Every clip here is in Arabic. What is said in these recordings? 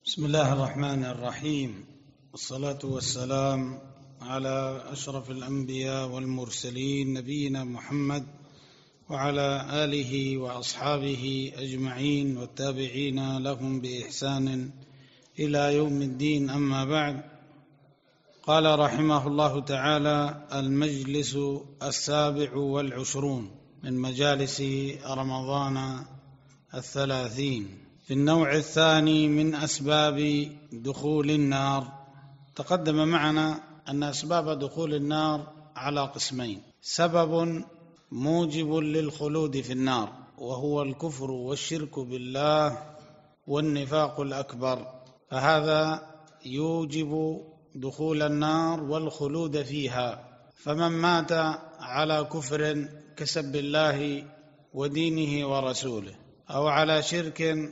بسم الله الرحمن الرحيم، والصلاة والسلام على أشرف الأنبياء والمرسلين نبينا محمد وعلى آله وأصحابه أجمعين والتابعين لهم بإحسان إلى يوم الدين. أما بعد، قال رحمه الله تعالى: المجلس 27 من مجالس رمضان 30 في النوع الثاني من أسباب دخول النار. تقدم معنا أن أسباب دخول النار على قسمين: سبب موجب للخلود في النار وهو الكفر والشرك بالله والنفاق الأكبر، فهذا يوجب دخول النار والخلود فيها. فمن مات على كفر كسب الله ودينه ورسوله، أو على شرك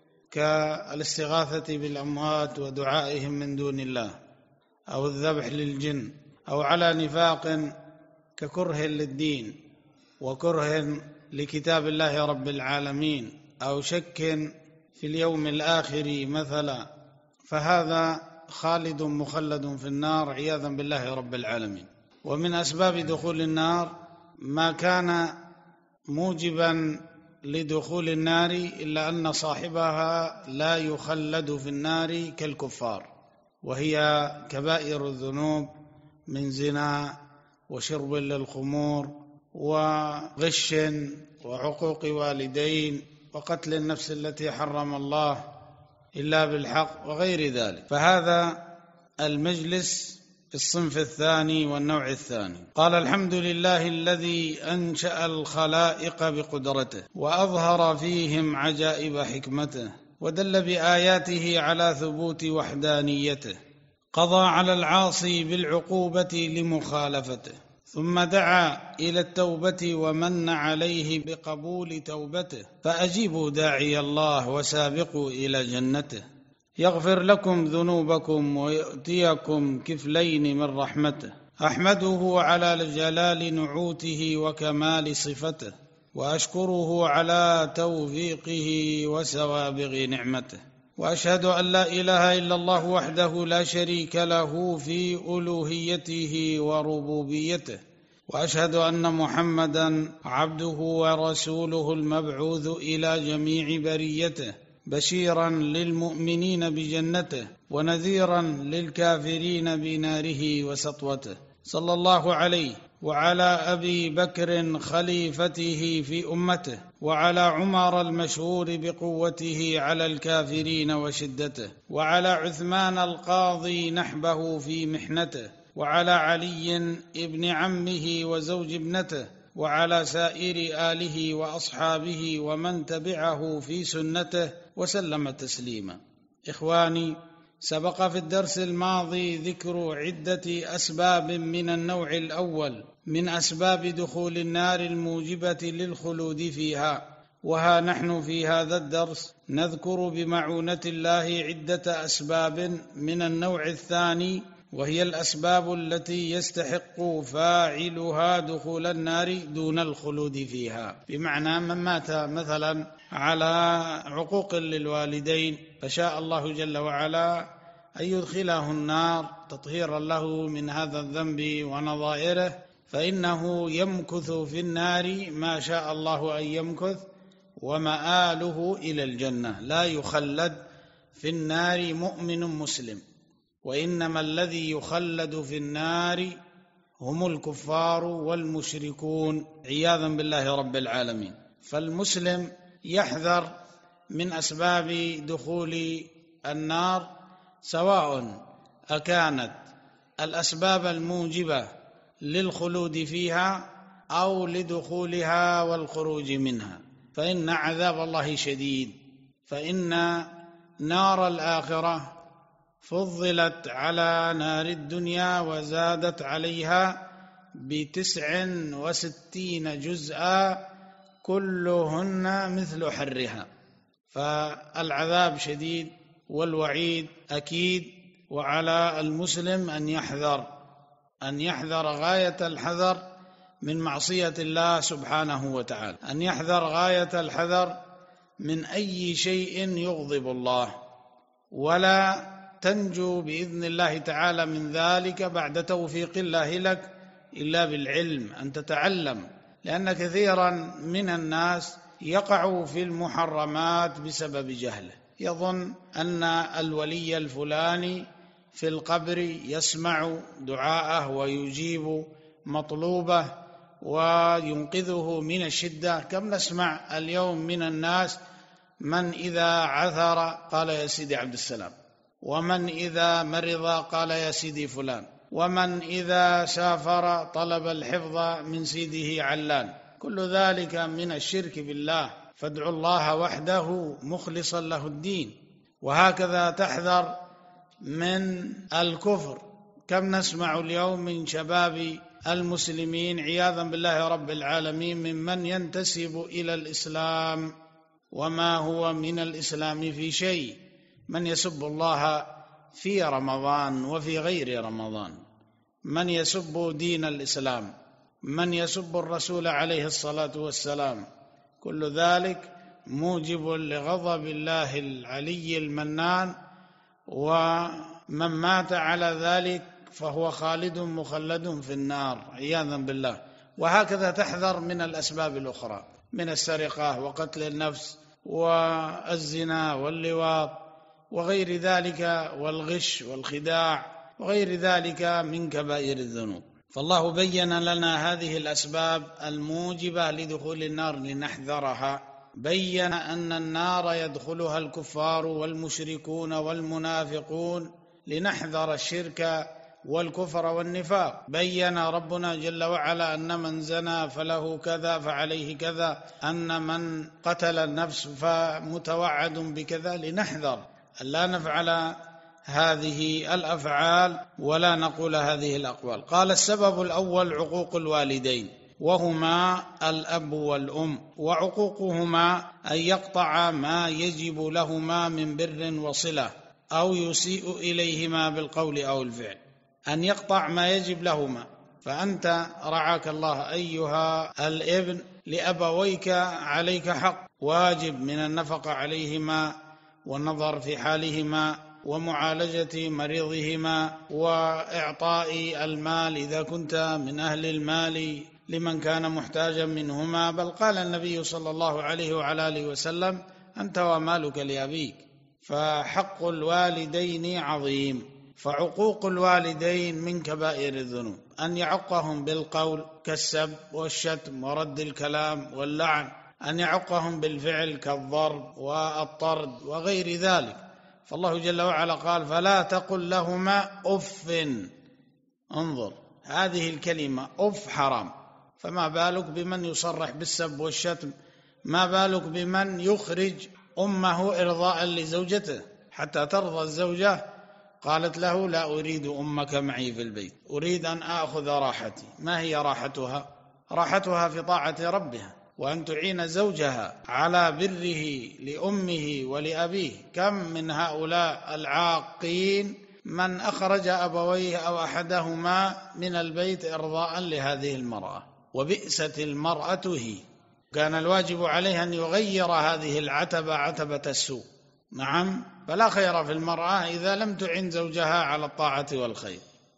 كالاستغاثة بالأموات ودعائهم من دون الله، أو الذبح للجن، أو على نفاق ككره للدين وكره لكتاب الله رب العالمين، أو شك في اليوم الآخر مثلا، فهذا خالد مخلد في النار عياذا بالله رب العالمين. ومن أسباب دخول النار ما كان موجبا لدخول النار إلا أن صاحبها لا يخلد في النار كالكفار، وهي كبائر الذنوب من زنا وشرب للخمور وغش وعقوق والدين وقتل النفس التي حرم الله إلا بالحق وغير ذلك. فهذا المجلس في الصنف الثاني والنوع الثاني. قال: الحمد لله الذي أنشأ الخلائق بقدرته وأظهر فيهم عجائب حكمته ودل بآياته على ثبوت وحدانيته، قضى على العاصي بالعقوبة لمخالفته، ثم دعا إلى التوبة ومن عليه بقبول توبته، فأجيبوا داعي الله وسابقوا إلى جنته، يغفر لكم ذنوبكم ويؤتيكم كفلين من رحمته. أحمده على جلال نعوته وكمال صفته، وأشكره على توفيقه وسوابغ نعمته، وأشهد أن لا إله إلا الله وحده لا شريك له في ألوهيته وربوبيته، وأشهد أن محمدًا عبده ورسوله المبعوث إلى جميع بريته، بشيرا للمؤمنين بجنته ونذيرا للكافرين بناره وسطوته، صلى الله عليه وعلى أبي بكر خليفته في أمته، وعلى عمر المشهور بقوته على الكافرين وشدته، وعلى عثمان القاضي نحبه في محنته، وعلى علي ابن عمه وزوج ابنته، وعلى سائر آله وأصحابه ومن تبعه في سنته وسلم تسليما. إخواني، سبق في الدرس الماضي ذكر عدة أسباب من النوع الأول من أسباب دخول النار الموجبة للخلود فيها، وها نحن في هذا الدرس نذكر بمعونة الله عدة أسباب من النوع الثاني، وهي الأسباب التي يستحق فاعلها دخول النار دون الخلود فيها. بمعنى من مات مثلا على عقوق للوالدين فشاء الله جل وعلا أن يدخله النار تطهيرا له من هذا الذنب ونظائره، فإنه يمكث في النار ما شاء الله أن يمكث، ومآله إلى الجنة، لا يخلد في النار مؤمن مسلم، وإنما الذي يخلد في النار هم الكفار والمشركون عياذا بالله رب العالمين. فالمسلم يحذر من أسباب دخول النار، سواء أكانت الأسباب الموجبة للخلود فيها أو لدخولها والخروج منها، فإن عذاب الله شديد. فإن نار الآخرة فضلت على نار الدنيا وزادت عليها ب69 جزءا كلهن مثل حرها، فالعذاب شديد والوعيد أكيد، وعلى المسلم أن يحذر غاية الحذر من معصية الله سبحانه وتعالى، أن يحذر غاية الحذر من أي شيء يغضب الله، ولا تنجو بإذن الله تعالى من ذلك بعد توفيق الله لك إلا بالعلم، أن تتعلم، لأن كثيرا من الناس يقع في المحرمات بسبب جهله، يظن أن الولي الفلاني في القبر يسمع دعاءه ويجيب مطلوبه وينقذه من الشدة. كم نسمع اليوم من الناس من إذا عثر قال يا سيدي عبد السلام، ومن إذا مرض قال يا سيدي فلان، ومن إذا سافر طلب الحفظ من سيده علان. كل ذلك من الشرك بالله، فادعوا الله وحده مخلصا له الدين. وهكذا تحذر من الكفر. كم نسمع اليوم من شباب المسلمين عياذا بالله رب العالمين ممن ينتسب إلى الإسلام وما هو من الإسلام في شيء، من يسب الله في رمضان وفي غير رمضان، من يسب دين الإسلام، من يسب الرسول عليه الصلاة والسلام. كل ذلك موجب لغضب الله العلي المنان، ومن مات على ذلك فهو خالد مخلد في النار عياذا بالله. وهكذا تحذر من الأسباب الأخرى، من السرقة وقتل النفس والزنا واللواط وغير ذلك، والغش والخداع وغير ذلك من كبائر الذنوب. فالله بين لنا هذه الأسباب الموجبة لدخول النار لنحذرها. بين أن النار يدخلها الكفار والمشركون والمنافقون لنحذر الشرك والكفر والنفاق. بين ربنا جل وعلا أن من زنى فله كذا فعليه كذا، أن من قتل النفس فمتوعد بكذا، لنحذر ألا نفعل هذه الأفعال ولا نقول هذه الأقوال. قال السبب الأول عقوق الوالدين، وهما الأب والأم، وعقوقهما أن يقطع ما يجب لهما من بر وصلة أو يسيء إليهما بالقول أو الفعل. أن يقطع ما يجب لهما، فأنت رعاك الله أيها الابن لأبويك عليك حق واجب من النفقة عليهما والنظر في حالهما ومعالجة مريضهما وإعطاء المال إذا كنت من أهل المال لمن كان محتاجا منهما. بل قال النبي صلى الله عليه وعلى آله وسلم أنت ومالك لأبيك. فحق الوالدين عظيم. فعقوق الوالدين من كبائر الذنوب، أن يعقهم بالقول كالسب والشتم ورد الكلام واللعن، أن يعقهم بالفعل كالضرب والطرد وغير ذلك. فالله جل وعلا قال فلا تقل لهما أف. انظر هذه الكلمة أف حرام، فما بالك بمن يصرح بالسب والشتم؟ ما بالك بمن يخرج أمه إرضاء لزوجته حتى ترضى الزوجة؟ قالت له لا أريد أمك معي في البيت، أريد أن آخذ راحتي. ما هي راحتها؟ راحتها في طاعة ربها، وأن تعين زوجها على بره لأمه ولأبيه. كم من هؤلاء العاقين من أخرج أبويه أو أحدهما من البيت إرضاء لهذه المرأة، وبئست المرأة هي. كان الواجب عليه أن يغير هذه العتبة، عتبة السوء. نعم، فلا خير في المرأة إذا لم تعن زوجها على الطاعة والخير.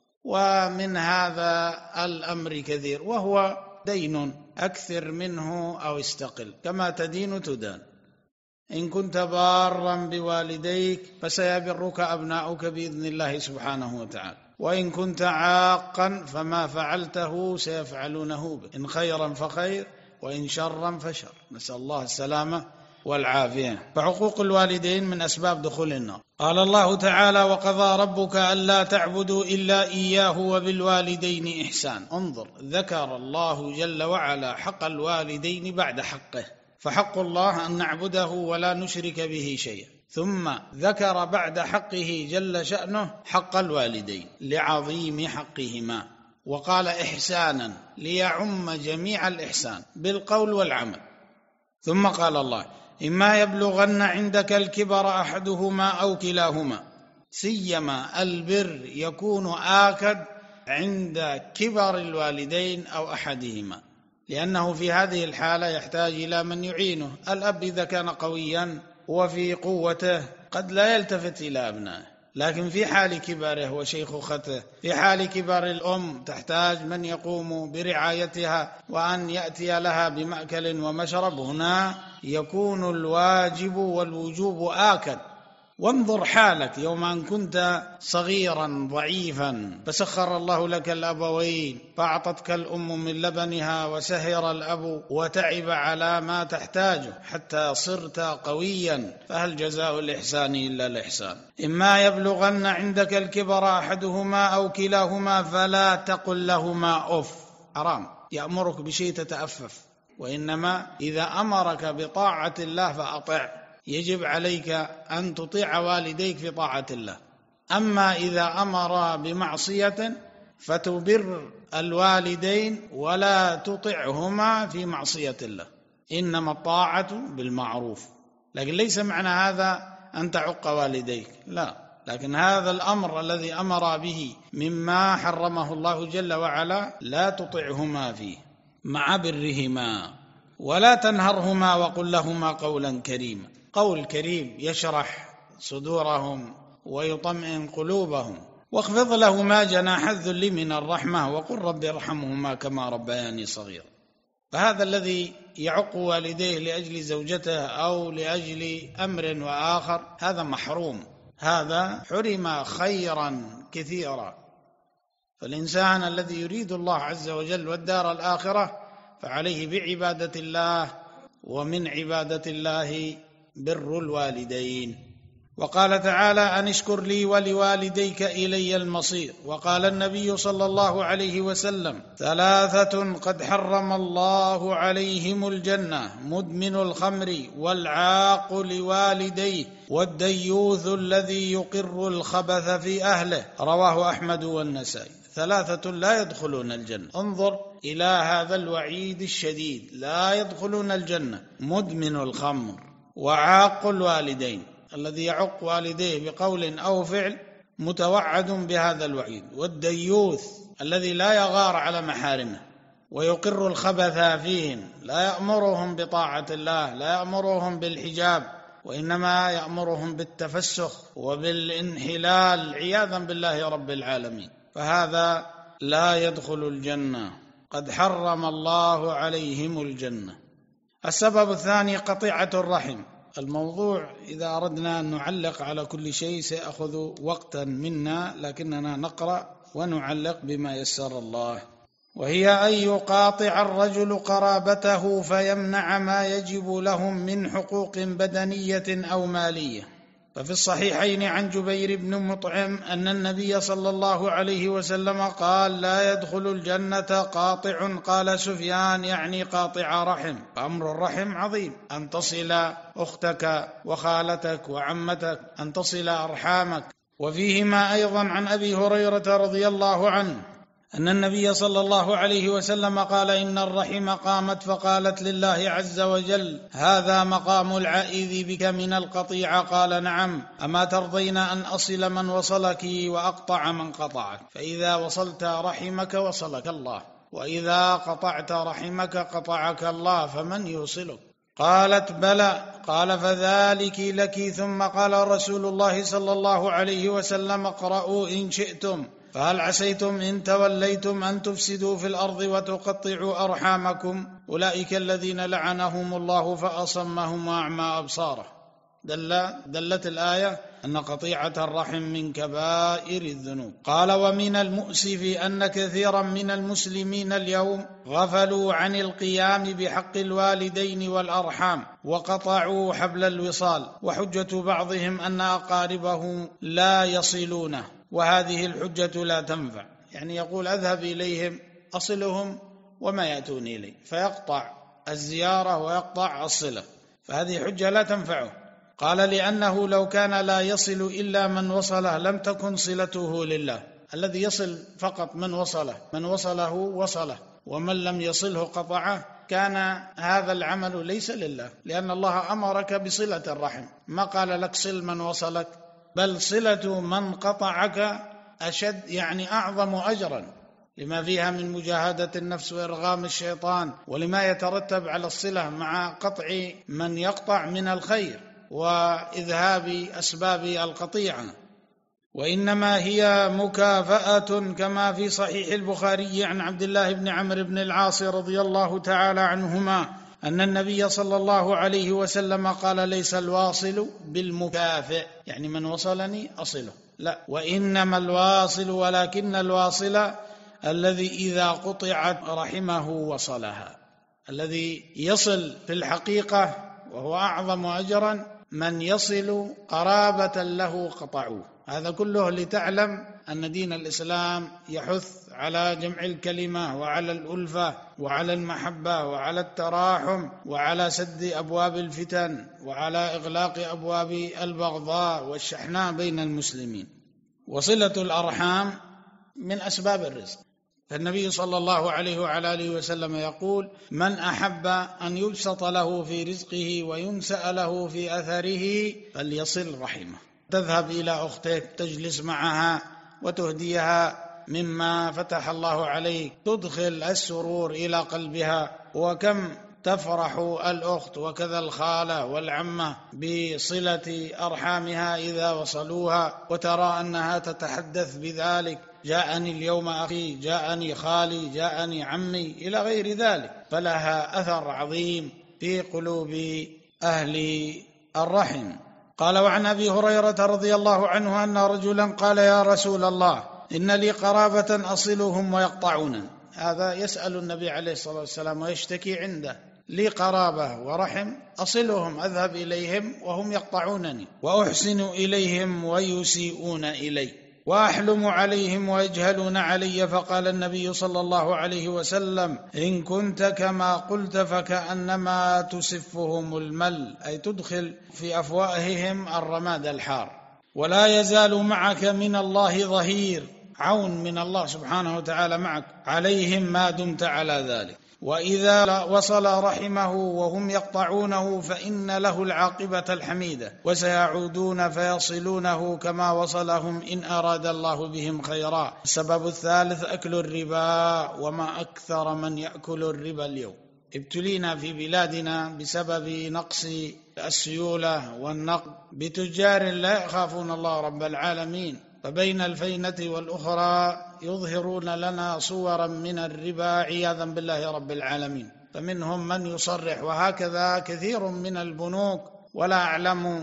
ومن هذا الأمر كثير، وهو دين، أكثر منه أو استقل، كما تدين تدان. إن كنت بارا بوالديك فسيبرك أبناؤك بإذن الله سبحانه وتعالى، وإن كنت عاقا فما فعلته سيفعلونه بك، إن خيرا فخير وإن شرا فشر. نسأل الله السلامة والعافية. فعقوق الوالدين من أسباب دخول النار. قال الله تعالى وقضى ربك ألا تعبدوا إلا إياه وبالوالدين إحسان. انظر، ذكر الله جل وعلا حق الوالدين بعد حقه، فحق الله أن نعبده ولا نشرك به شيئا، ثم ذكر بعد حقه جل شأنه حق الوالدين لعظيم حقهما، وقال إحسانا ليعم جميع الإحسان بالقول والعمل. ثم قال الله إما يبلغن عندك الكبر أحدهما أو كلاهما، سيما البر يكون آكد عند كبر الوالدين أو أحدهما، لأنه في هذه الحالة يحتاج إلى من يعينه. الأب إذا كان قويا وفي قوته قد لا يلتفت إلى أبنائه، لكن في حال كباره وشيخوخته، في حال كبار الأم تحتاج من يقوم برعايتها وأن يأتي لها بمأكل ومشرب، هنا يكون الواجب والوجوب آكد. وانظر حالك يوم أن كنت صغيرا ضعيفا فسخر الله لك الأبوين، فأعطتك الأم من لبنها وسهر الأب وتعب على ما تحتاجه حتى صرت قويا، فهل جزاء الإحسان إلا الإحسان؟ إما يبلغن عندك الكبر أحدهما أو كلاهما فلا تقل لهما أف، حرام يأمرك بشيء تتأفف، وإنما إذا أمرك بطاعة الله فأطع، يجب عليك أن تطيع والديك في طاعة الله. أما إذا أمر بمعصية فتبر الوالدين ولا تطعهما في معصية الله، إنما الطاعة بالمعروف، لكن ليس معنى هذا أن تعق والديك، لا، لكن هذا الأمر الذي أمر به مما حرمه الله جل وعلا لا تطعهما فيه مع برهما، ولا تنهرهما وقل لهما قولا كريما. قول كريم يشرح صدورهم ويطمئن قلوبهم. واخفض لهما جناح الذل من الرحمة وقل رب ارحمهما كما ربياني صغيرا. فهذا الذي يعق والديه لأجل زوجته أو لأجل أمر وآخر هذا محروم، هذا حرم خيرا كثيرا. فالإنسان الذي يريد الله عز وجل والدار الآخرة فعليه بعبادة الله، ومن عبادة الله بر الوالدين. وقال تعالى أن اشكر لي ولوالديك إلي المصير. وقال النبي صلى الله عليه وسلم 3 قد حرم الله عليهم الجنة: مدمن الخمر والعاق لوالديه والديوث الذي يقر الخبث في أهله. رواه أحمد والنسائي. 3 لا يدخلون الجنة. انظر إلى هذا الوعيد الشديد، لا يدخلون الجنة: مدمن الخمر، وعاق الوالدين، الذي يعق والديه بقول أو فعل متوعد بهذا الوعيد، والديوث الذي لا يغار على محارمه ويقر الخبث فيهم، لا يأمرهم بطاعة الله، لا يأمرهم بالحجاب، وإنما يأمرهم بالتفسخ وبالانحلال عياذا بالله رب العالمين، فهذا لا يدخل الجنة، قد حرم الله عليهم الجنة. السبب الثاني قطيعة الرحم. الموضوع إذا أردنا أن نعلق على كل شيء سيأخذ وقتا منا، لكننا نقرأ ونعلق بما يسر الله. وهي أن يقاطع الرجل قرابته فيمنع ما يجب لهم من حقوق بدنية أو مالية. ففي الصحيحين عن جبير بن مطعم أن النبي صلى الله عليه وسلم قال: لا يدخل الجنة قاطع. قال سفيان: يعني قاطع رحم. فأمر الرحم عظيم، أن تصل أختك وخالتك وعمتك، أن تصل أرحامك. وفيهما أيضا عن أبي هريرة رضي الله عنه أن النبي صلى الله عليه وسلم قال: إن الرحم قامت فقالت لله عز وجل: هذا مقام العائذ بك من القطيعة. قال: نعم. أما ترضين أن أصل من وصلك وأقطع من قطعك؟ فإذا وصلت رحمك وصلك الله، وإذا قطعت رحمك قطعك الله، فمن يوصلك؟ قالت: بلى. قال: فذلك لك. ثم قال رسول الله صلى الله عليه وسلم: اقرؤوا إن شئتم. فهل عسيتم إن توليتم أن تفسدوا في الأرض وتقطعوا أرحامكم؟ أولئك الذين لعنهم الله فأصمهم وأعمى أبصاره. دلت الآية أن قطيعة الرحم من كبائر الذنوب. قال: ومن المؤسف أن كثيرا من المسلمين اليوم غفلوا عن القيام بحق الوالدين والأرحام وقطعوا حبل الوصال، وحجة بعضهم أن أقاربه لا يصلونه، وهذه الحجة لا تنفع. يعني يقول: أذهب إليهم أصلهم وما يأتون إلي، فيقطع الزيارة ويقطع الصلة، فهذه حجة لا تنفعه. قال: لأنه لو كان لا يصل إلا من وصله لم تكن صلته لله. الذي يصل فقط من وصله وصله، ومن لم يصله قطعه، كان هذا العمل ليس لله، لأن الله أمرك بصلة الرحم، ما قال لك صل من وصلك، بل صلة من قطعك أشد، يعني أعظم أجرا، لما فيها من مجاهدة النفس وإرغام الشيطان، ولما يترتب على الصلة مع قطع من يقطع من الخير. وإذهاب أسباب القطيعة، وإنما هي مكافأة، كما في صحيح البخاري عن عبد الله بن عمرو بن العاص رضي الله تعالى عنهما أن النبي صلى الله عليه وسلم قال: ليس الواصل بالمكافئ، يعني من وصلني أصله، لا، وإنما الواصل، ولكن الواصل الذي إذا قطعت رحمه وصلها. الذي يصل في الحقيقة وهو أعظم أجرا من يصل قرابة له قطعوه. هذا كله لتعلم أن دين الإسلام يحث على جمع الكلمة وعلى الألفة وعلى المحبة وعلى التراحم وعلى سد أبواب الفتن وعلى إغلاق أبواب البغضاء والشحناء بين المسلمين. وصلة الأرحام من أسباب الرزق، فالنبي صلى الله عليه وعلى آله وسلم يقول: من أحب أن يبسط له في رزقه وينسأ له في أثره فليصل رحمه. تذهب إلى أختك، تجلس معها وتهديها مما فتح الله عليك، تدخل السرور إلى قلبها. وكم تفرح الأخت وكذا الخالة والعمة بصلة أرحامها إذا وصلوها، وترى أنها تتحدث بذلك: جاءني اليوم أخي، جاءني خالي، جاءني عمي، إلى غير ذلك، فلها أثر عظيم في قلوب أهل الرحم. قال: وعن أبي هريرة رضي الله عنه أن رجلا قال: يا رسول الله، إن لي قرابة أصلهم ويقطعونني. هذا يسأل النبي عليه الصلاة والسلام ويشتكي عنده: لي قرابة ورحم أصلهم، أذهب إليهم وهم يقطعونني، وأحسن إليهم ويسيئون إلي، وأحلم عليهم ويجهلون علي. فقال النبي صلى الله عليه وسلم: إن كنت كما قلت فكأنما تسفهم المل، أي تدخل في أفواههم الرماد الحار. ولا يزال معك من الله ظهير، عون من الله سبحانه وتعالى معك عليهم ما دمت على ذلك. وإذا وصل رحمه وهم يقطعونه فإن له العاقبة الحميدة، وسيعودون فيصلونه كما وصلهم إن أراد الله بهم خيرا. السبب الثالث أكل الربا، وما أكثر من يأكل الربا اليوم. ابتلينا في بلادنا بسبب نقص السيولة والنقد بتجار لا يخافون الله رب العالمين، فبين الفينة والأخرى يظهرون لنا صورا من الربا عياذا بالله رب العالمين. فمنهم من يصرح، وهكذا كثير من البنوك، ولا أعلم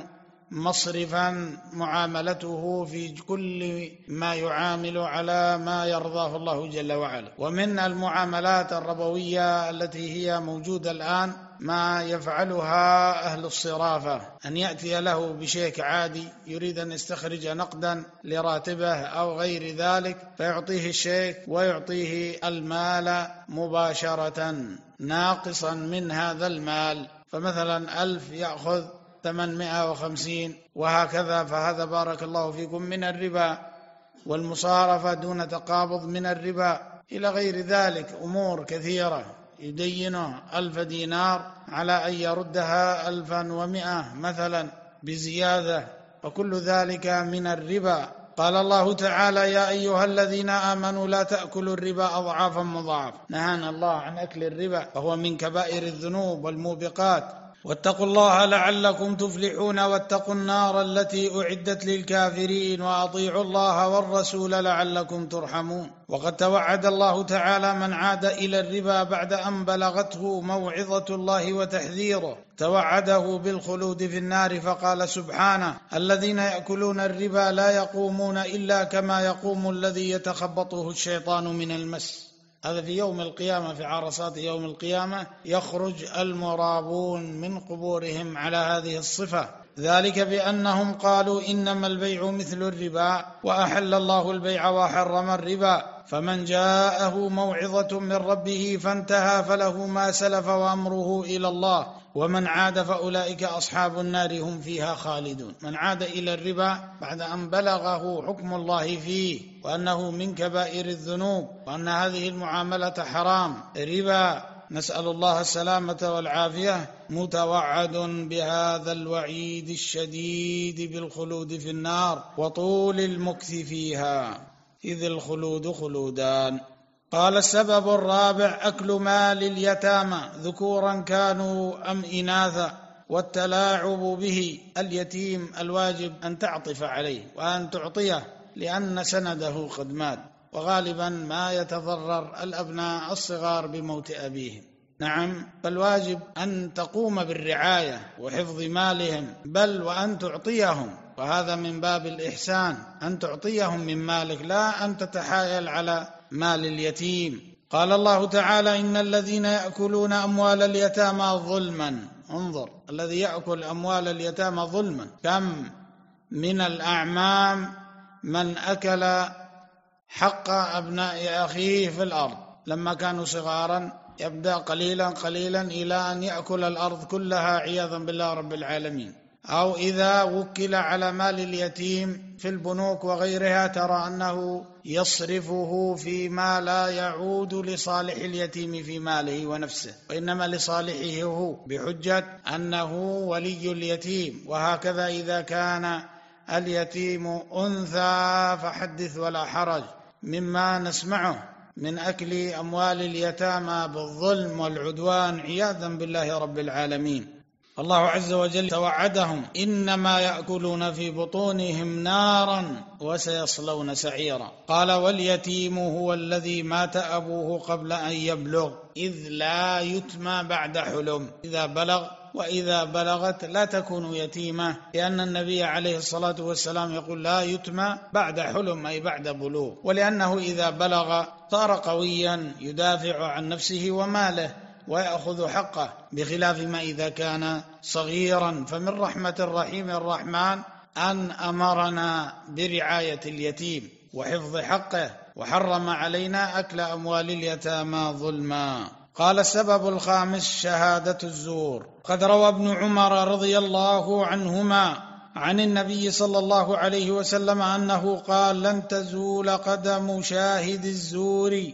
مصرفا معاملته في كل ما يعامل على ما يرضاه الله جل وعلا. ومن المعاملات الربوية التي هي موجودة الآن ما يفعلها أهل الصرافة، أن يأتي له بشيك عادي يريد أن يستخرج نقدا لراتبه أو غير ذلك، فيعطيه الشيك ويعطيه المال مباشرة ناقصا من هذا المال، فمثلا 1000 يأخذ 850 وهكذا. فهذا بارك الله فيكم من الربا، والمصارفة دون تقابض من الربا، إلى غير ذلك أمور كثيرة. يدينه 1000 دينار على أن يردها 1100 مثلا بزيادة، وكل ذلك من الربا. قال الله تعالى: يا أيها الذين آمنوا لا تأكلوا الربا أضعافا مضاعفة. نهانا الله عن أكل الربا، فهو من كبائر الذنوب والموبقات. واتقوا الله لعلكم تفلحون، واتقوا النار التي أعدت للكافرين، وأطيعوا الله والرسول لعلكم ترحمون. وقد توعد الله تعالى من عاد إلى الربا بعد أن بلغته موعظة الله وتحذيره، توعده بالخلود في النار، فقال سبحانه: الذين يأكلون الربا لا يقومون إلا كما يقوم الذي يتخبطه الشيطان من المس. هذا في يوم القيامة، في عرصات يوم القيامة يخرج المرابون من قبورهم على هذه الصفة، ذلك بأنهم قالوا إنما البيع مثل الربا وأحل الله البيع وحرم الربا، فمن جاءه موعظة من ربه فانتهى فله ما سلف وأمره إلى الله، ومن عاد فأولئك أصحاب النار هم فيها خالدون. من عاد إلى الربا بعد أن بلغه حكم الله فيه وأنه من كبائر الذنوب وأن هذه المعاملة حرام ربا، نسأل الله السلامة والعافية، متوعد بهذا الوعيد الشديد بالخلود في النار وطول المكث فيها، إذ الخلود خلودان. قال: السبب الرابع أكل مال اليتامى ذكورا كانوا أم إناثا. والتلاعب به. اليتيم الواجب أن تعطف عليه وأن تعطيه، لأن سنده قد مات، وغالبا ما يتضرر الأبناء الصغار بموت أبيهم. نعم، فالواجب أن تقوم بالرعاية وحفظ مالهم، بل وأن تعطيهم، وهذا من باب الإحسان، أن تعطيهم من مالك، لا أن تتحايل على مال اليتيم. قال الله تعالى: إن الذين يأكلون أموال اليتامى ظلما. انظر، الذي يأكل أموال اليتامى ظلما. كم من الأعمام من أكل حق أبناء أخيه في الأرض لما كانوا صغارا، يبدأ قليلا قليلا إلى أن يأكل الأرض كلها عياذا بالله رب العالمين. أو إذا وكل على مال اليتيم في البنوك وغيرها، ترى أنه يصرفه فيما لا يعود لصالح اليتيم في ماله ونفسه، وإنما لصالحه هو، بحجة أنه ولي اليتيم. وهكذا إذا كان اليتيم أنثى فحدث ولا حرج. مما نسمعه من أكل أموال اليتامى بالظلم والعدوان عياذا بالله رب العالمين. الله عز وجل توعدهم: إنما يأكلون في بطونهم نارا وسيصلون سعيرا. قال: واليتيم هو الذي مات أبوه قبل أن يبلغ، إذ لا يتمى بعد حلم. إذا بلغ، وإذا بلغت لا تكون يتيمة، لأن النبي عليه الصلاة والسلام يقول: لا يتمى بعد حلم، أي بعد بلوغ، ولأنه إذا بلغ صار قويا يدافع عن نفسه وماله ويأخذ حقه، بخلاف ما إذا كان صغيرا. فمن رحمة الرحيم الرحمن أن أمرنا برعاية اليتيم وحفظ حقه، وحرم علينا أكل أموال اليتامى ظلما. قال: السبب الخامس شهادة الزور. قد روى ابن عمر رضي الله عنهما عن النبي صلى الله عليه وسلم أنه قال: لن تزول قدم شاهد الزور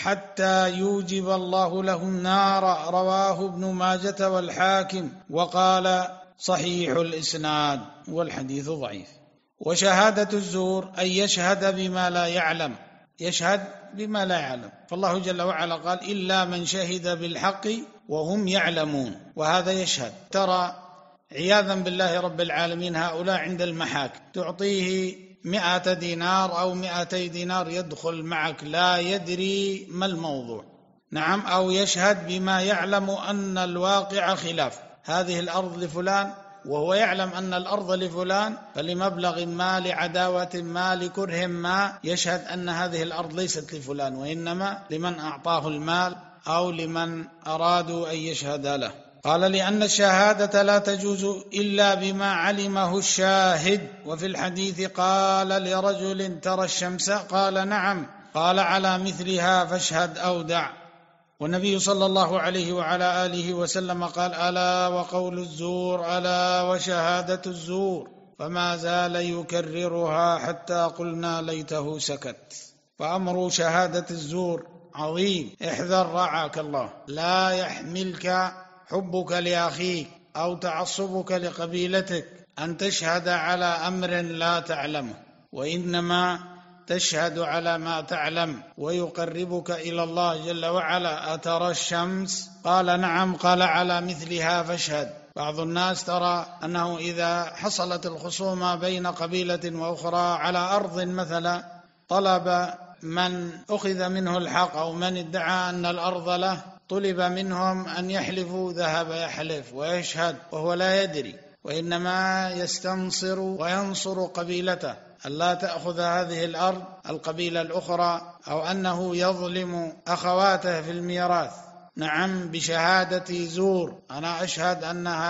حتى يوجب الله له النار. رواه ابن ماجة والحاكم، وقال: صحيح الإسناد، والحديث ضعيف. وشهادة الزور أن يشهد بما لا يعلم، يشهد بما لا يعلم. فالله جل وعلا قال: إلا من شهد بالحق وهم يعلمون، وهذا يشهد. ترى عياذا بالله رب العالمين هؤلاء عند المحاكم تعطيه 100 دينار أو 200 دينار، يدخل معك لا يدري ما الموضوع. نعم، أو يشهد بما يعلم أن الواقع خلاف، هذه الأرض لفلان، وهو يعلم أن الأرض لفلان، فلمبلغ ما، لعداوة ما، لكره ما، يشهد أن هذه الأرض ليست لفلان، وإنما لمن أعطاه المال أو لمن أرادوا أن يشهد له. قال: لأن الشهادة لا تجوز إلا بما علمه الشاهد. وفي الحديث: قال لرجل: ترى الشمس؟ قال: نعم. قال: على مثلها فاشهد أو دع. والنبي صلى الله عليه وعلى آله وسلم قال: ألا وقول الزور، ألا وشهادة الزور. فما زال يكررها حتى قلنا ليته سكت. فأمر شهادة الزور عظيم، احذر رعاك الله. لا يحملك حبك لأخيك أو تعصبك لقبيلتك أن تشهد على أمر لا تعلمه، وإنما تشهد على ما تعلم ويقربك إلى الله جل وعلا. أترى الشمس؟ قال: نعم. قال: على مثلها فاشهد. بعض الناس ترى أنه إذا حصلت الخصومة بين قبيلة وأخرى على أرض مثلا، طلب من أخذ منه الحق أو من ادعى أن الأرض له، طلب منهم أن يحلفوا، ذهب يحلف ويشهد وهو لا يدري، وإنما يستنصر وينصر قبيلته ألا تأخذ هذه الأرض القبيلة الأخرى، أو أنه يظلم أخواته في الميراث. نعم، بشهادة زور. أنا أشهد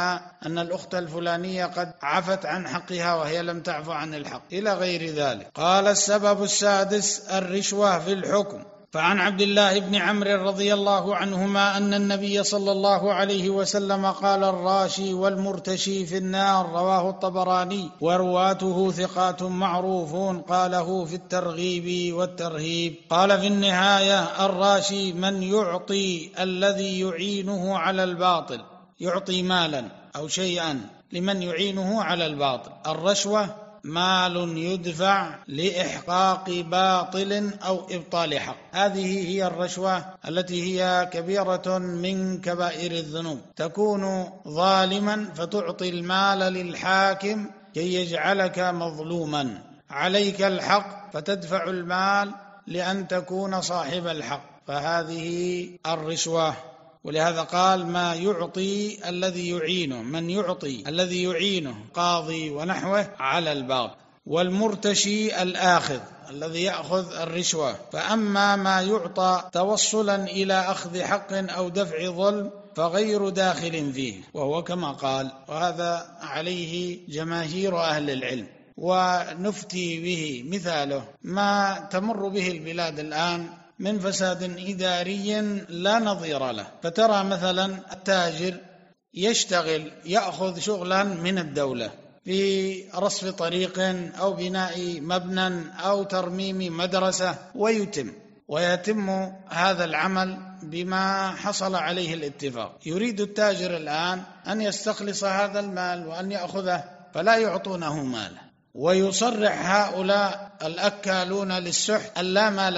أن الأخت الفلانية قد عفت عن حقها وهي لم تعف عن الحق، إلى غير ذلك. قال: السبب السادس الرشوة في الحكم. فعن عبد الله بن عمرو رضي الله عنهما أن النبي صلى الله عليه وسلم قال: الراشي والمرتشي في النار. رواه الطبراني، ورواته ثقات معروفون. قاله في الترغيب والترهيب. قال في النهاية: الراشي من يعطي الذي يعينه على الباطل، يعطي مالا أو شيئا لمن يعينه على الباطل. الرشوة مال يدفع لإحقاق باطل أو إبطال حق. هذه هي الرشوة التي هي كبيرة من كبائر الذنوب. تكون ظالما فتعطي المال للحاكم كي يجعلك مظلوما، عليك الحق فتدفع المال لأن تكون صاحب الحق، فهذه الرشوة. ولهذا قال ما يعطي الذي يعينه، من يعطي الذي يعينه قاضي ونحوه على الباطل، والمرتشي الآخذ الذي يأخذ الرشوة. فأما ما يعطى توصلا إلى أخذ حق أو دفع ظلم فغير داخل فيه، وهو كما قال، وهذا عليه جماهير أهل العلم. ونفتي به مثاله ما تمر به البلاد الآن من فساد إداري لا نظير له. فترى مثلا التاجر يشتغل يأخذ شغلا من الدولة في رصف طريق أو بناء مبنى أو ترميم مدرسة، ويتم هذا العمل بما حصل عليه الاتفاق. يريد التاجر الآن أن يستخلص هذا المال وأن يأخذه، فلا يعطونه ماله، ويصرح هؤلاء الأكالون للسحت أن لا مال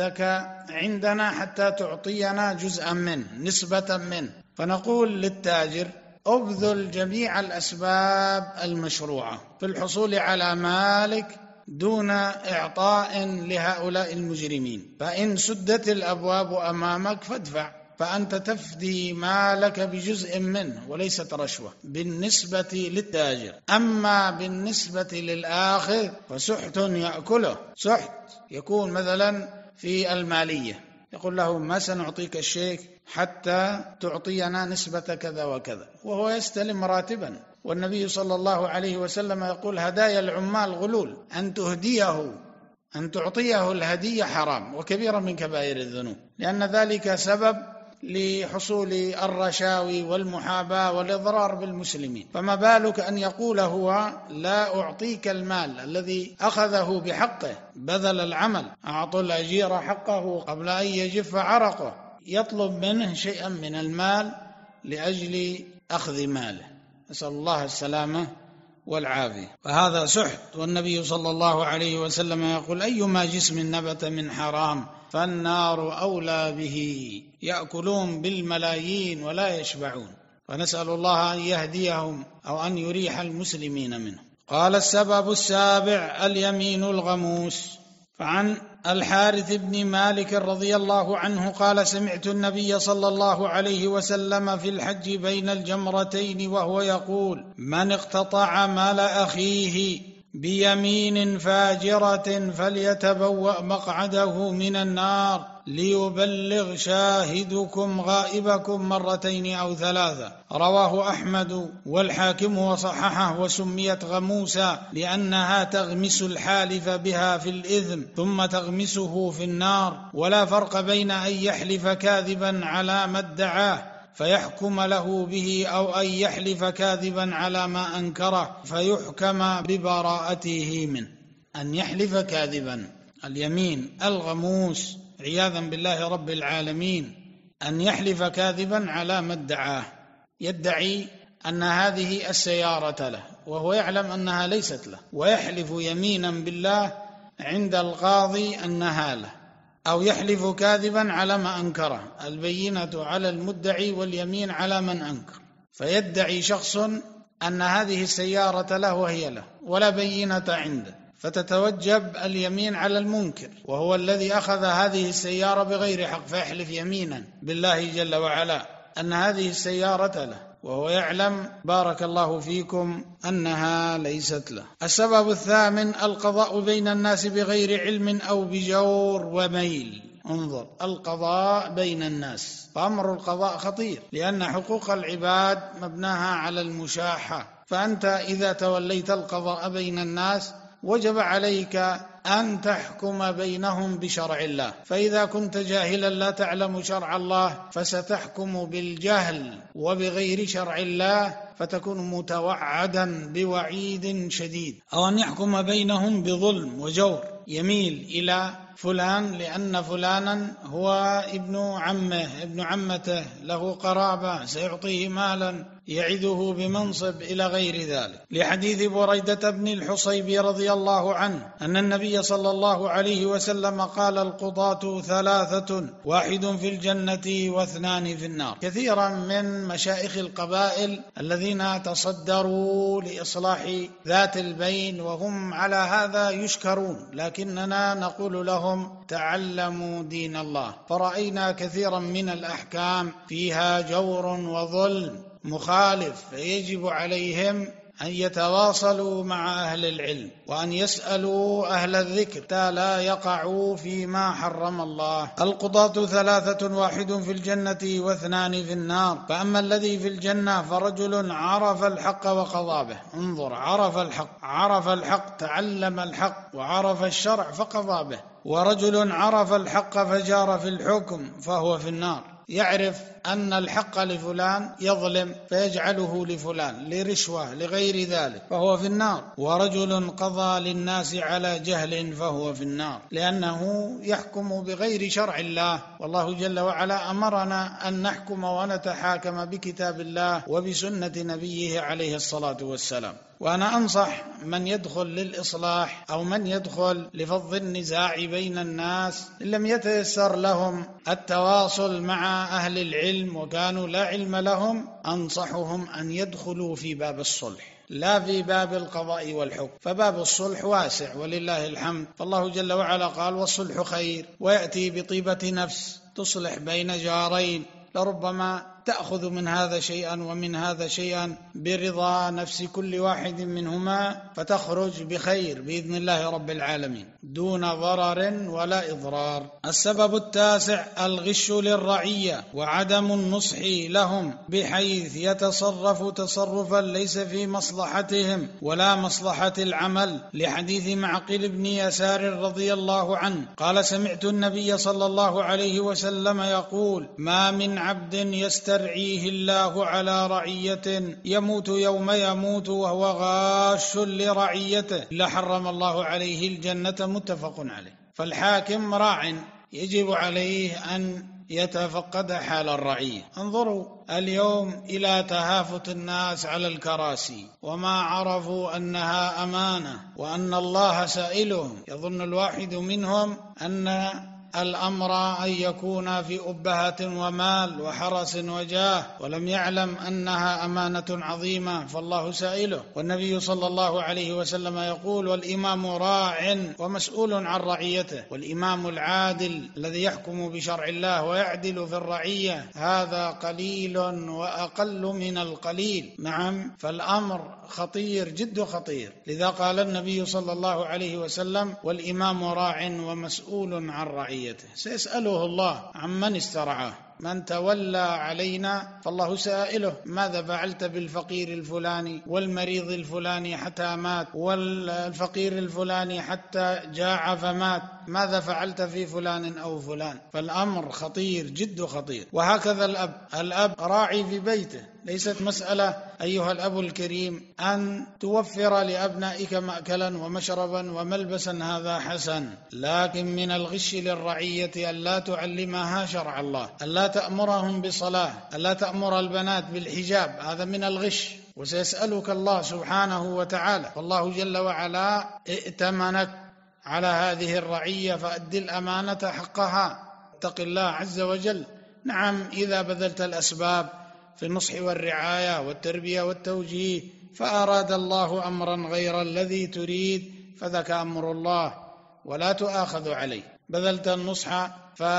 عندنا حتى تعطينا جزءا منه، نسبة منه. فنقول للتاجر أبذل جميع الأسباب المشروعة في الحصول على مالك دون إعطاء لهؤلاء المجرمين، فإن سدت الأبواب أمامك فادفع، فأنت تفدي مالك بجزء منه وليست رشوة بالنسبة للتاجر. أما بالنسبة للآخر فسحت يأكله. سحت يكون مثلا في المالية، يقول له ما سنعطيك الشيك حتى تعطينا نسبة كذا وكذا، وهو يستلم راتبا. والنبي صلى الله عليه وسلم يقول هدايا العمال غلول، أن تعطيه الهدية حرام وكبيرة من كبائر الذنوب، لأن ذلك سبب لحصول الرشاوي والمحاباة والإضرار بالمسلمين. فما بالك أن يقول هو لا أعطيك المال الذي أخذه بحقه، بذل العمل، أعطوا الأجير حقه قبل أن يجف عرقه، يطلب منه شيئا من المال لأجل أخذ ماله. نسأل الله السلامة والعافية. فهذا سحت. والنبي صلى الله عليه وسلم يقول أيما جسم نبت من حرام فالنار أولى به. يأكلون بالملايين ولا يشبعون، فنسأل الله أن يهديهم أو أن يريح المسلمين منه. قال السبب السابع اليمين الغموس. فعن الحارث بن مالك رضي الله عنه قال سمعت النبي صلى الله عليه وسلم في الحج بين الجمرتين وهو يقول من اقتطع مال أخيه بيمين فاجرة فليتبوأ مقعده من النار ليبلغ شاهدكم غائبكم مرتين أو ثلاثة. رواه أحمد والحاكم وصححه. وسميت غموسا لأنها تغمس الحالف بها في الإثم ثم تغمسه في النار. ولا فرق بين أن يحلف كاذبا على ما ادعاه فيحكم له به أو أن يحلف كاذبا على ما أنكره فيحكم ببراءته منه. أن يحلف كاذبا، اليمين الغموس عياذا بالله رب العالمين، أن يحلف كاذبا على ما ادعاه، يدعي أن هذه السيارة له وهو يعلم أنها ليست له، ويحلف يمينا بالله عند القاضي أنها له، أو يحلف كاذبا على ما أنكره. البينة على المدعي واليمين على من أنكر. فيدعي شخص أن هذه السيارة له وهي له ولا بينة عنده، فتتوجب اليمين على المنكر وهو الذي أخذ هذه السيارة بغير حق، فيحلف يمينا بالله جل وعلا أن هذه السيارة له وهو يعلم بارك الله فيكم أنها ليست له. السبب الثامن القضاء بين الناس بغير علم أو بجور وميل. انظر، القضاء بين الناس، فأمر القضاء خطير، لأن حقوق العباد مبناها على المشاحة. فأنت إذا توليت القضاء بين الناس وجب عليك أن تحكم بينهم بشرع الله. فإذا كنت جاهلا لا تعلم شرع الله فستحكم بالجهل وبغير شرع الله، فتكون متوعدا بوعيد شديد. أو أن يحكم بينهم بظلم وجور، يميل إلى فلان لأن فلانا هو ابن عمه ابن عمته له قرابة سيعطيه مالا يعده بمنصب إلى غير ذلك، لحديث بريدة بن الحصيب رضي الله عنه أن النبي صلى الله عليه وسلم قال: القضاة ثلاثة، واحد في الجنة واثنان في النار. كثيرا من مشايخ القبائل الذين تصدروا لإصلاح ذات البين وهم على هذا يشكرون، لكننا نقول لهم: تعلموا دين الله. فرأينا كثيرا من الأحكام فيها جور وظلم مخالف، فيجب عليهم أن يتواصلوا مع أهل العلم وأن يسألوا أهل الذكر حتى لا يقعوا فيما حرم الله. القضاة ثلاثة، واحد في الجنة واثنان في النار. فأما الذي في الجنة فرجل عرف الحق وقضى به. انظر، عرف الحق، تعلم الحق وعرف الشرع فقضى به. ورجل عرف الحق فجار في الحكم فهو في النار. يعرف أن الحق لفلان يظلم فيجعله لفلان لرشوة لغير ذلك فهو في النار. ورجل قضى للناس على جهل فهو في النار، لأنه يحكم بغير شرع الله، والله جل وعلا أمرنا أن نحكم ونتحاكم بكتاب الله وبسنة نبيه عليه الصلاة والسلام. وأنا أنصح من يدخل للإصلاح أو من يدخل لفض النزاع بين الناس إن لم يتيسر لهم التواصل مع أهل العلم وكانوا لا علم لهم، أنصحهم أن يدخلوا في باب الصلح لا في باب القضاء والحكم، فباب الصلح واسع ولله الحمد. فالله جل وعلا قال: والصلح خير، ويأتي بطيبة نفس تصلح بين جارين، لربما تأخذ من هذا شيئا ومن هذا شيئا برضا نفس كل واحد منهما، فتخرج بخير بإذن الله رب العالمين دون ضرر ولا إضرار. السبب التاسع: الغش للرعية وعدم النصح لهم، بحيث يتصرف تصرفا ليس في مصلحتهم ولا مصلحة العمل، لحديث معقل بن يسار رضي الله عنه قال: سمعت النبي صلى الله عليه وسلم يقول: ما من عبد يسترعيه الله على رعية يموت يوم يموت وهو غاش لرعيته إلا حرم الله عليه الجنة. متفق عليه. فالحاكم راع، يجب عليه أن يتفقد حال الرعية. انظروا اليوم إلى تهافت الناس على الكراسي وما عرفوا أنها أمانة وأن الله سائلهم. يظن الواحد منهم أن الأمر أن يكون في أبهة ومال وحرس وجاه، ولم يعلم أنها أمانة عظيمة فالله سائله. والنبي صلى الله عليه وسلم يقول: والإمام راع ومسؤول عن رعيته. والإمام العادل الذي يحكم بشرع الله ويعدل في الرعية هذا قليل وأقل من القليل. نعم، فالأمر خطير، جد خطير. لذا قال النبي صلى الله عليه وسلم: والإمام راع ومسؤول عن رعيته. سيسأله الله عمن استرعاه. من تولى علينا فالله سائله: ماذا فعلت بالفقير الفلاني والمريض الفلاني حتى مات والفقير الفلاني حتى جاع فمات؟ ماذا فعلت في فلان أو فلان؟ فالأمر خطير، جد خطير. وهكذا الأب راعي في بيته. ليست مسألة أيها الأب الكريم أن توفر لأبنائك مأكلا ومشربا وملبسا، هذا حسن، لكن من الغش للرعية ألا تعلمها شرع الله، ألا تأمرهم بصلاة، ألا تأمر البنات بالحجاب، هذا من الغش. وسيسألك الله سبحانه وتعالى، والله جل وعلا ائتمنك على هذه الرعية فأد الأمانة حقها، اتق الله عز وجل. نعم، إذا بذلت الأسباب في النصح والرعاية والتربية والتوجيه فأراد الله أمرا غير الذي تريد فذاك أمر الله ولا تؤاخذ عليه. بذلت النصح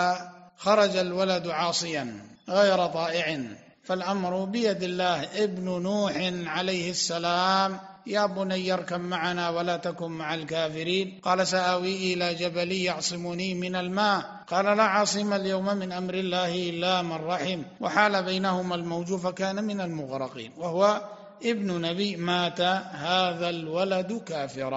فخرج الولد عاصيا غير طائع فالأمر بيد الله. ابن نوح عليه السلام: يا بني اركب معنا ولا تكن مع الكافرين. قال: سآوي إلى جبل يعصمني من الماء. قال: لا عاصم اليوم من أمر الله إلا من رحم. وحال بينهما الموج فكان من المغرقين، وهو ابن نبي. مات هذا الولد كافرا.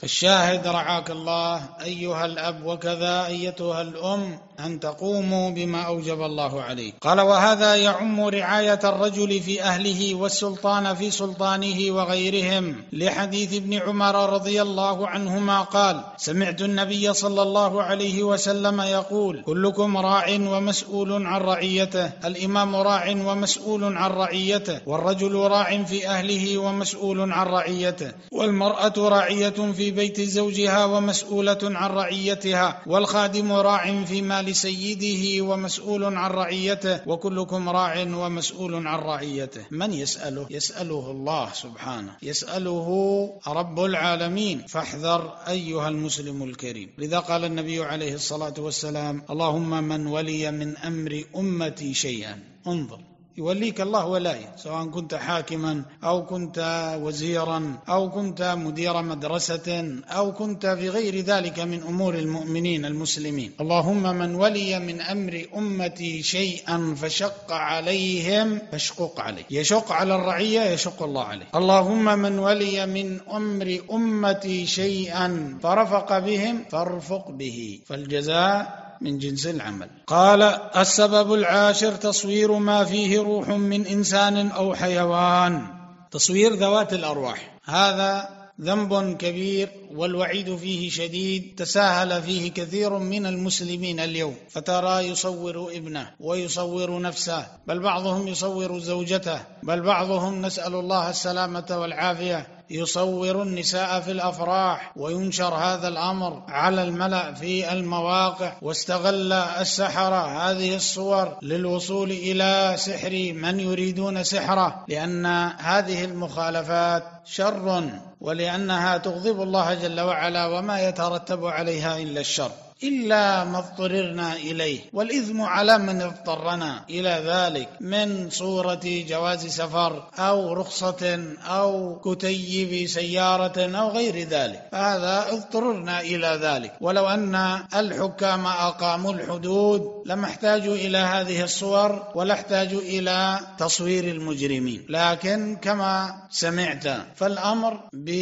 فالشاهد رعاك الله أيها الأب وكذا أيتها الأم أن تقوموا بما أوجب الله عليه. قال: وهذا يعم رعاية الرجل في أهله والسلطان في سلطانه وغيرهم، لحديث ابن عمر رضي الله عنهما قال: سمعت النبي صلى الله عليه وسلم يقول: كلكم راع ومسؤول عن رعيته. الإمام راع ومسؤول عن رعيته، والرجل راع في أهله ومسؤول عن رعيته، والمرأة راعية في بيت زوجها ومسؤولة عن رعيتها، والخادم راع في مال سيده ومسؤول عن رعيته، وكلكم راع ومسؤول عن رعيته. من يسأله؟ يسأله الله سبحانه، يسأله رب العالمين. فاحذر أيها المسلم الكريم. لذا قال النبي عليه الصلاة والسلام: اللهم من ولي من أمر أمتي شيئا. انظر، يوليك الله ولاية، سواء كنت حاكما أو كنت وزيرا أو كنت مدير مدرسة أو كنت في غير ذلك من أمور المؤمنين المسلمين. اللهم من ولي من أمر أمتي شيئا فشق عليهم فاشقق عليه. يشق على الرعية يشق الله عليه. اللهم من ولي من أمر أمتي شيئا فرفق بهم فارفق به، فالجزاء من جنس العمل. قال: السبب العاشر تصوير ما فيه روح من إنسان أو حيوان. تصوير ذوات الأرواح هذا ذنب كبير والوعيد فيه شديد، تساهل فيه كثير من المسلمين اليوم، فترى يصور ابنه ويصور نفسه، بل بعضهم يصور زوجته، بل بعضهم نسأل الله السلامة والعافية يصور النساء في الأفراح، وينشر هذا الأمر على الملأ في المواقع، واستغل السحرة هذه الصور للوصول إلى سحر من يريدون سحره، لأن هذه المخالفات شر، ولأنها تغضب الله جل وعلا، وما يترتب عليها إلا الشر، إلا ما اضطررنا إليه، والإثم على من اضطرنا إلى ذلك من صورة جواز سفر أو رخصة أو كتيب سيارة أو غير ذلك، فهذا اضطررنا إلى ذلك. ولو أن الحكام أقاموا الحدود لما احتاجوا إلى هذه الصور ولا احتاجوا إلى تصوير المجرمين، لكن كما سمعت فالأمر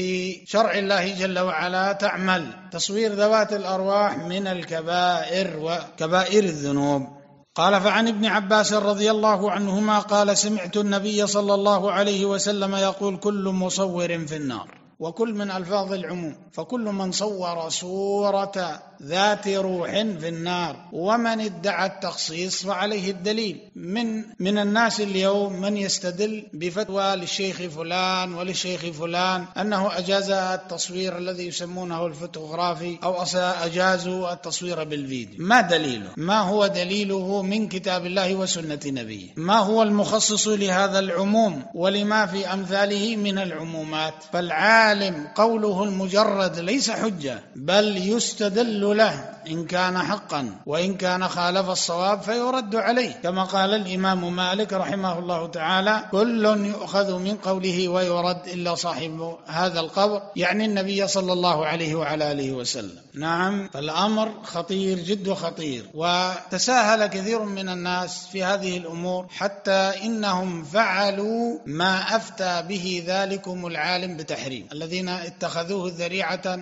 بشرع الله جل وعلا تعمل. تصوير ذوات الأرواح من الكبائر وكبائر الذنوب. قال: فعن ابن عباس رضي الله عنهما قال: سمعت النبي صلى الله عليه وسلم يقول: كل مصور في النار. وكل من ألفاظ العموم، فكل من صور صورة ذات روح في النار. ومن ادعى التخصيص فعليه الدليل. من الناس اليوم من يستدل بفتوى للشيخ فلان وللشيخ فلان أنه أجاز التصوير الذي يسمونه الفوتوغرافي، أو أجازوا التصوير بالفيديو. ما دليله؟ ما هو دليله من كتاب الله وسنة نبيه؟ ما هو المخصص لهذا العموم ولما في أمثاله من العمومات؟ فالعالم قوله المجرد ليس حجة، بل يستدل له إن كان حقا، وإن كان خالف الصواب فيرد عليه، كما قال الإمام مالك رحمه الله تعالى: كل يؤخذ من قوله ويرد إلا صاحب هذا القبر، يعني النبي صلى الله عليه وعلى آله وسلم. نعم، فالأمر خطير جد خطير، وتساهل كثير من الناس في هذه الأمور حتى إنهم فعلوا ما أفتى به ذلكم العالم بتحريم. الذين اتخذوه ذريعة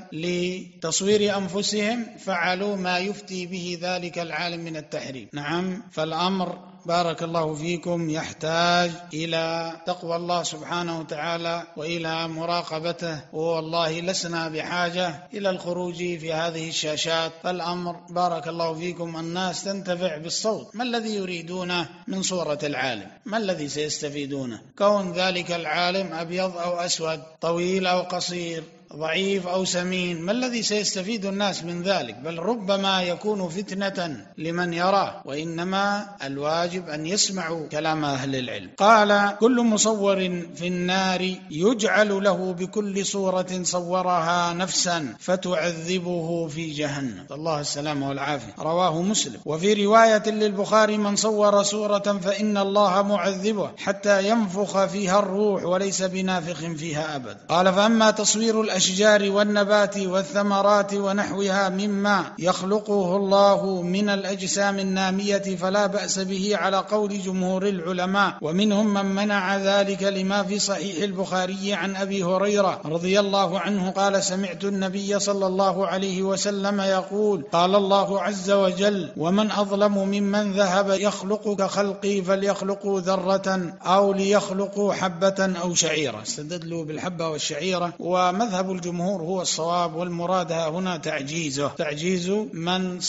لتصوير أنفسهم فعلوا ما يفتي به ذلك العالم من التحريم. نعم، فالأمر بارك الله فيكم يحتاج إلى تقوى الله سبحانه وتعالى وإلى مراقبته، والله لسنا بحاجة إلى الخروج في هذه الشاشات. فالأمر بارك الله فيكم الناس تنتفع بالصوت. ما الذي يريدونه من صورة العالم؟ ما الذي سيستفيدونه؟ كون ذلك العالم أبيض أو أسود، طويل أو قصير، ضعيف أو سمين، ما الذي سيستفيد الناس من ذلك؟ بل ربما يكون فتنة لمن يراه، وإنما الواجب أن يسمعوا كلام أهل العلم. قال: كل مصور في النار يجعل له بكل صورة صورها نفسا فتعذبه في جهنم. الله السلامة والعافية. رواه مسلم. وفي رواية للبخاري: من صور صورة فإن الله معذبه حتى ينفخ فيها الروح وليس بنافخ فيها أبدا. قال: فأما تصوير الأشجار والنبات والثمرات ونحوها مما يخلقه الله من الأجسام النامية فلا بأس به على قول جمهور العلماء، ومنهم من منع ذلك لما في صحيح البخاري عن أبي هريرة رضي الله عنه قال سمعت النبي صلى الله عليه وسلم يقول قال الله عز وجل ومن أظلم ممن ذهب يخلق كخلقي فليخلقوا ذرة أو ليخلقوا حبة أو شعيرة. استدلوا بالحبة والشعيرة، ومذهب الجمهور هو الصواب، والمراد هنا تعجيز من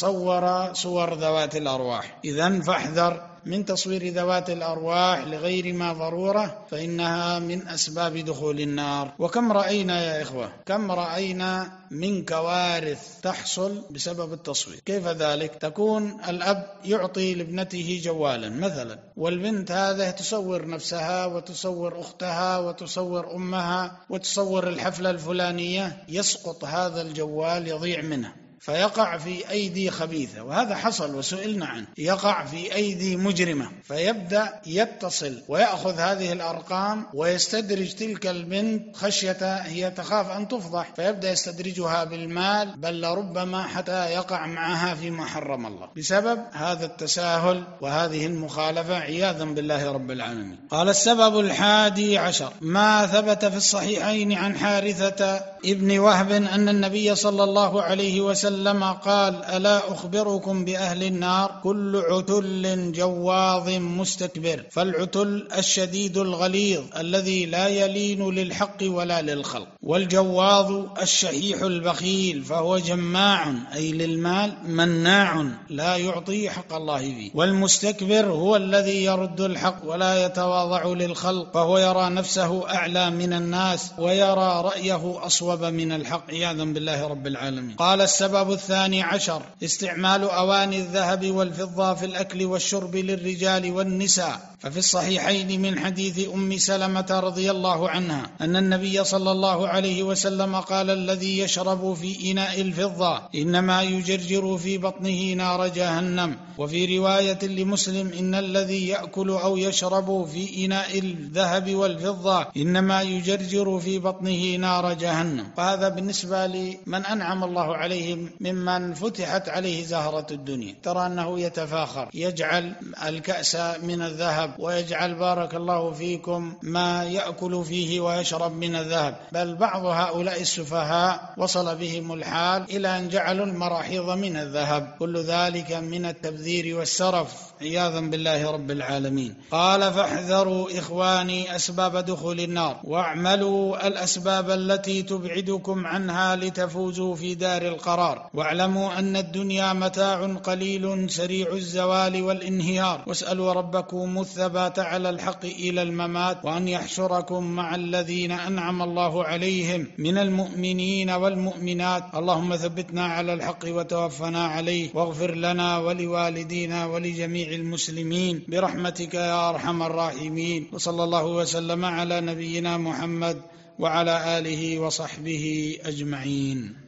صور ذوات الأرواح. إذن فاحذر من تصوير ذوات الأرواح لغير ما ضرورة، فإنها من أسباب دخول النار. وكم رأينا يا إخوة، كم رأينا من كوارث تحصل بسبب التصوير. كيف ذلك؟ تكون الأب يعطي لابنته جوالا مثلا، والبنت هذه تصور نفسها وتصور أختها وتصور أمها وتصور الحفلة الفلانية، يسقط هذا الجوال، يضيع منها فيقع في أيدي خبيثة، وهذا حصل وسئلنا عنه، يقع في أيدي مجرمة، فيبدأ يتصل ويأخذ هذه الأرقام ويستدرج تلك البنت خشية، هي تخاف أن تفضح، فيبدأ يستدرجها بالمال، بل لربما حتى يقع معها فيما حرم الله بسبب هذا التساهل وهذه المخالفة عياذا بالله رب العالمين. قال السبب 11 ما ثبت في الصحيحين عن حارثة ابن وهب أن النبي صلى الله عليه وسلم قال ألا أخبركم بأهل النار كل عتل جواظ مستكبر، فالعتل الشديد الغليظ الذي لا يلين للحق ولا للخلق، والجواظ الشحيح البخيل فهو جماع أي للمال مناع لا يعطي حق الله فيه، والمستكبر هو الذي يرد الحق ولا يتواضع للخلق، فهو يرى نفسه أعلى من الناس ويرى رأيه أصوب من الحق عياذا بالله رب العالمين. قال السبب 12 استعمال أواني الذهب والفضة في الأكل والشرب للرجال والنساء، ففي الصحيحين من حديث أم سلمة رضي الله عنها أن النبي صلى الله عليه وسلم قال الذي يشرب في إناء الفضة إنما يجرجر في بطنه نار جهنم، وفي رواية لمسلم إن الذي يأكل أو يشرب في إناء الذهب والفضة إنما يجرجر في بطنه نار جهنم. وهذا بالنسبة لمن أنعم الله عليهم ممن فتحت عليه زهرة الدنيا، ترى أنه يتفاخر، يجعل الكأس من الذهب ويجعل بارك الله فيكم ما يأكل فيه ويشرب من الذهب، بل بعض هؤلاء السفهاء وصل بهم الحال إلى أن جعلوا المراحيض من الذهب، كل ذلك من التبذير والسرف عياذا بالله رب العالمين. قال فاحذروا إخواني أسباب دخول النار واعملوا الأسباب التي تبعدكم عنها لتفوزوا في دار القرار، واعلموا أن الدنيا متاع قليل سريع الزوال والانهيار، واسألوا ربكم الثبات على الحق إلى الممات، وأن يحشركم مع الذين أنعم الله عليهم من المؤمنين والمؤمنات. اللهم ثبتنا على الحق وتوفنا عليه، واغفر لنا ولوالدينا ولجميع المسلمين برحمتك يا أرحم الراحمين. وصلى الله وسلم على نبينا محمد وعلى آله وصحبه أجمعين.